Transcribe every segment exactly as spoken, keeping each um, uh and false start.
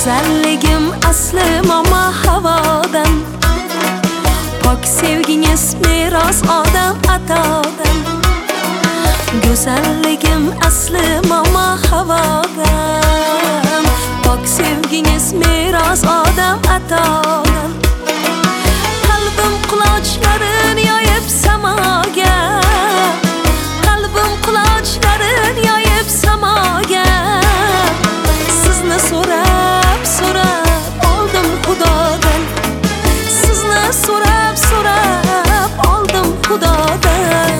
Güzelligim aslim ama havadan, pok sevginiz miras odam atodan. Güzelligim aslim ama havadan, pok sevginiz miras odam atodan. Qalbim qulochlarını yoyib samoga, qalbim qulochlarını yoyib samoga. Sizni so'rab so'rab oldim Xudodan, sizni so'rab so'rab oldim Xudodan.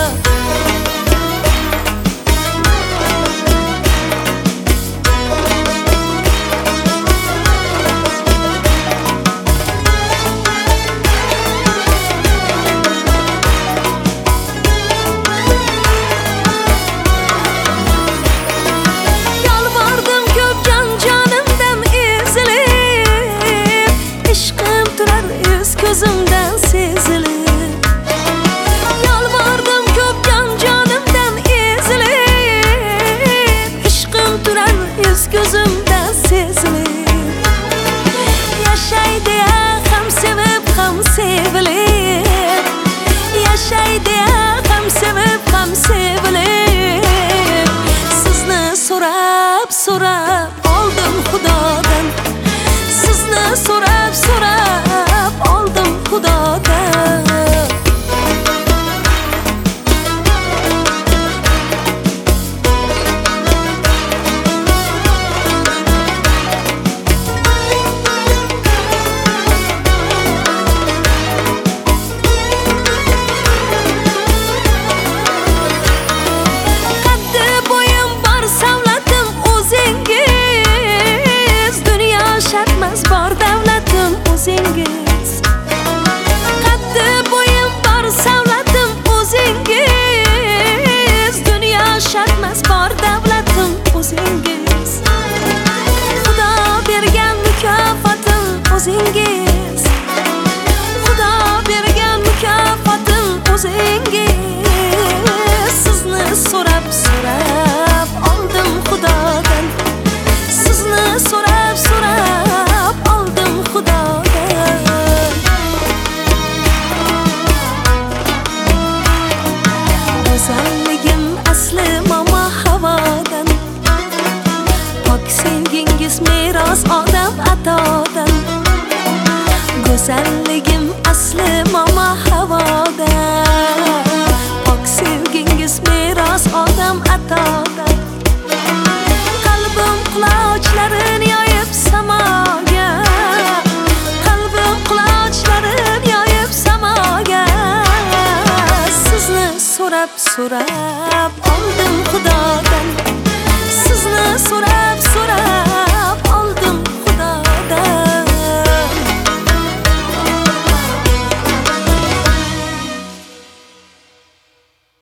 Gözümden sezilip yalvardım köpken canımdan ezilip, aşkım durar yüz gözümden sezilip. Yaşay diye hem sevip hem sevilip, yaşay diye hem sevip hem sevilip. Sizni so'rab so'rab oldim Xudodan, sizni so'rab so'rab oldim Xudodan. Qaddi bo'yim bor savlatim o'zingiz, dunyo shartmas bor davlatim o'zingiz. Qaddi bo'yim bor savlatim o'zingiz, dunyo shartmas bor davlatim o'zingiz. Xudo bergan mukofotim o'zingiz, Xudo bergan mukofotim o'zingiz. Sizni so'rab so'rab oldim Xudodan, sizni so'rab so'rab oldim Xudodan. Güzelligim aslim ama havadan, pok sevgingiz miras odam atodan. Güzelligim aslim ama havadan, pok sevgingiz miras odam atodan. Qalbim qulochlarını yoyib samoga, qalbim qulochlarını yoyib samoga. Sizni so'rab so'rab oldim Xudodan, sizni so'rab so'rab